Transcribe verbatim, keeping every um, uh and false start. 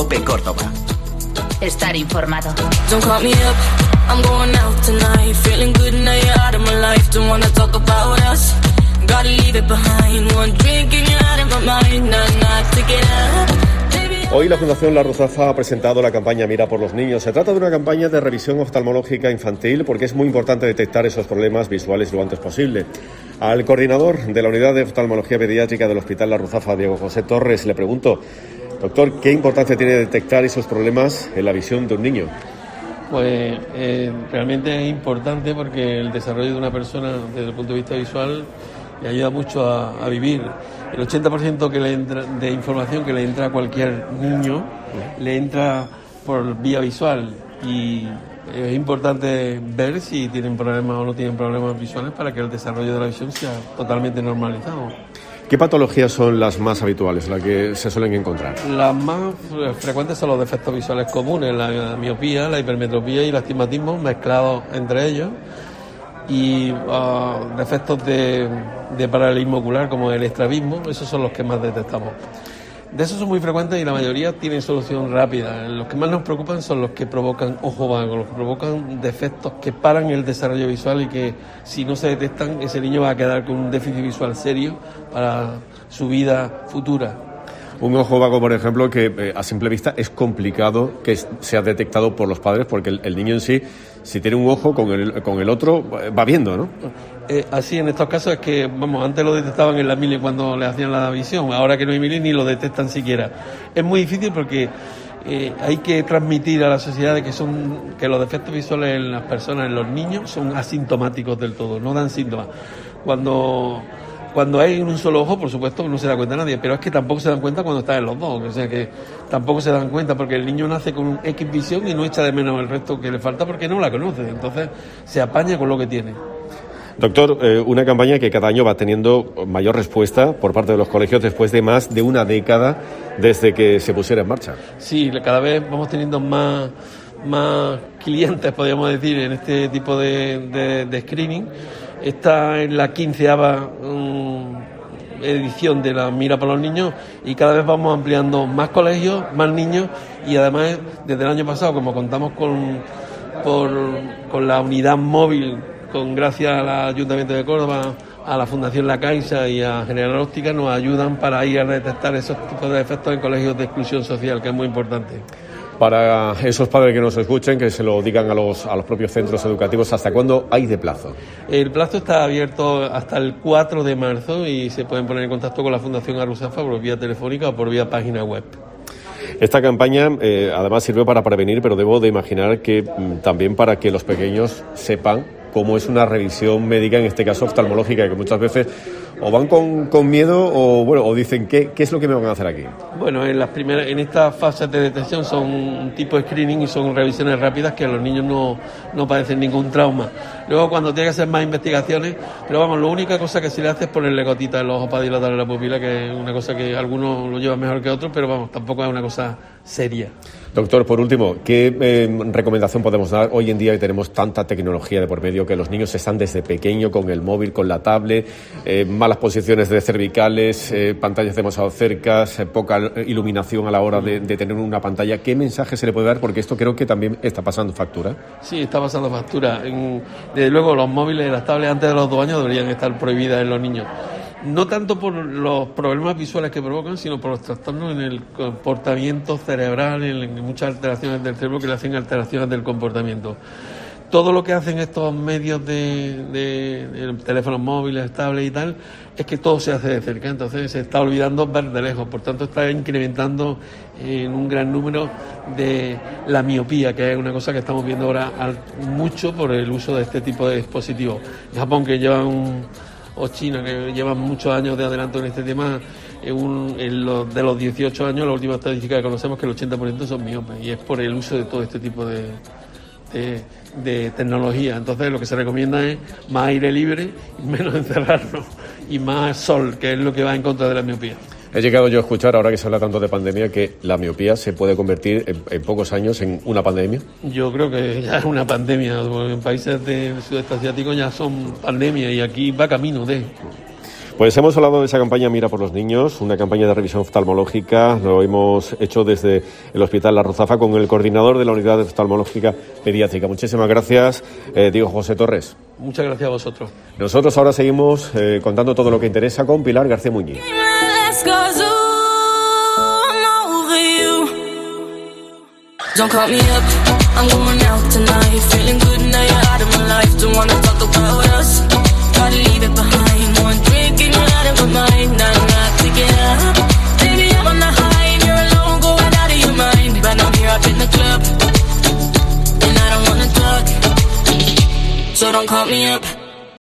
COPE Córdoba. Estar informado. Hoy la Fundación La Ruzafa ha presentado la campaña Mira por los Niños. Se trata de una campaña de revisión oftalmológica infantil porque es muy importante detectar esos problemas visuales lo antes posible. Al coordinador de la Unidad de Oftalmología Pediátrica del Hospital La Ruzafa, Diego José Torres, le pregunto, doctor, ¿qué importancia tiene detectar esos problemas en la visión de un niño? Pues eh, realmente es importante porque el desarrollo de una persona desde el punto de vista visual le ayuda mucho a, a vivir. El ochenta por ciento que le entra, de información que le entra a cualquier niño le entra por vía visual y es importante ver si tienen problemas o no tienen problemas visuales para que el desarrollo de la visión sea totalmente normalizado. ¿Qué patologías son las más habituales, las que se suelen encontrar? Las más frecuentes son los defectos visuales comunes, la miopía, la hipermetropía y el astigmatismo mezclados entre ellos, y uh, defectos de, de paralelismo ocular como el estrabismo, esos son los que más detectamos. De esos son muy frecuentes y la mayoría tienen solución rápida. Los que más nos preocupan son los que provocan ojo vago, los que provocan defectos que paran el desarrollo visual y que si no se detectan ese niño va a quedar con un déficit visual serio para su vida futura. Un ojo vago, por ejemplo, que eh, a simple vista es complicado que sea detectado por los padres porque el, el niño en sí, si tiene un ojo con el, con el otro, va viendo, ¿no? Eh, así en estos casos es que, vamos, antes lo detectaban en la mili cuando le hacían la visión, ahora que no hay mili ni lo detectan siquiera. Es muy difícil porque eh, hay que transmitir a la sociedad de que son que los defectos visuales en las personas, en los niños, son asintomáticos del todo, no dan síntomas. Cuando... Cuando hay un solo ojo, por supuesto, no se da cuenta nadie, pero es que tampoco se dan cuenta cuando están en los dos, o sea que tampoco se dan cuenta porque el niño nace con un X visión y no echa de menos el resto que le falta porque no la conoce, entonces se apaña con lo que tiene. Doctor, eh, una campaña que cada año va teniendo mayor respuesta por parte de los colegios después de más de una década desde que se pusiera en marcha. Sí, cada vez vamos teniendo más... más clientes, podríamos decir, en este tipo de, de, de screening. Está en la quinceava um, edición de la Mira por los Niños y cada vez vamos ampliando más colegios, más niños y además desde el año pasado, como contamos con, por, con la unidad móvil, con gracias al Ayuntamiento de Córdoba, a la Fundación La Caixa y a General Óptica, nos ayudan para ir a detectar esos tipos de efectos en colegios de exclusión social, que es muy importante. Para esos padres que nos escuchen, que se lo digan a los, a los propios centros educativos, ¿hasta cuándo hay de plazo? El plazo está abierto hasta el cuatro de marzo y se pueden poner en contacto con la Fundación La Ruzafa por vía telefónica o por vía página web. Esta campaña eh, además sirve para prevenir, pero debo de imaginar que mm, también para que los pequeños sepan cómo es una revisión médica, en este caso oftalmológica, que muchas veces o van con, con miedo o bueno o dicen ¿qué, qué es lo que me van a hacer aquí? Bueno, en las primeras, en estas fases de detección son un tipo de screening y son revisiones rápidas que a los niños no, no padecen ningún trauma. Luego cuando tiene que hacer más investigaciones, pero vamos, la única cosa que se le hace es ponerle gotitas en los ojos para dilatar la pupila, que es una cosa que algunos lo llevan mejor que otros, pero vamos, tampoco es una cosa seria. Doctor, por último, ¿qué eh, recomendación podemos dar hoy en día que tenemos tanta tecnología de por medio, que los niños están desde pequeño con el móvil, con la tablet, eh, malas posiciones de cervicales, eh, pantallas demasiado cercas, eh, poca iluminación a la hora de, de tener una pantalla? ¿Qué mensaje se le puede dar? Porque esto creo que también está pasando factura. Sí, está pasando factura. En, desde luego los móviles y las tablets antes de los dos años deberían estar prohibidas en los niños. No tanto por los problemas visuales que provocan, sino por los trastornos en el comportamiento cerebral, en muchas alteraciones del cerebro que le hacen alteraciones del comportamiento. Todo lo que hacen estos medios de, de, de teléfonos móviles, tablets y tal, es que todo se hace de cerca, entonces se está olvidando ver de lejos, por tanto está incrementando en un gran número de la miopía, que es una cosa que estamos viendo ahora mucho por el uso de este tipo de dispositivos. En Japón, que llevan un... o China, que llevan muchos años de adelanto en este tema, en un, en los, de los dieciocho años, la última estadística que conocemos es que el ochenta por ciento son miopes, y es por el uso de todo este tipo de, de, de tecnología. Entonces lo que se recomienda es más aire libre, menos encerrarnos, y más sol, que es lo que va en contra de la miopía. He llegado yo a escuchar, ahora que se habla tanto de pandemia, que la miopía se puede convertir en, en pocos años en una pandemia. Yo creo que ya es una pandemia. En países del sudeste asiático ya son pandemias y aquí va camino de... Pues hemos hablado de esa campaña Mira por los Niños, una campaña de revisión oftalmológica. Lo hemos hecho desde el Hospital La Ruzafa con el coordinador de la Unidad de Oftalmológica Pediátrica. Muchísimas gracias, eh, Diego José Torres. Muchas gracias a vosotros. Nosotros ahora seguimos eh, contando todo lo que interesa con Pilar García Muñiz. Don't call me up, I'm going out tonight. Feeling good now you're out of my life. Don't wanna talk about us, gotta leave it behind. One drink and you're out of my mind. Now I'm not to get up, baby I'm on the high and you're alone, going out of your mind. But I'm here up in the club, and I don't wanna talk, so don't call me up.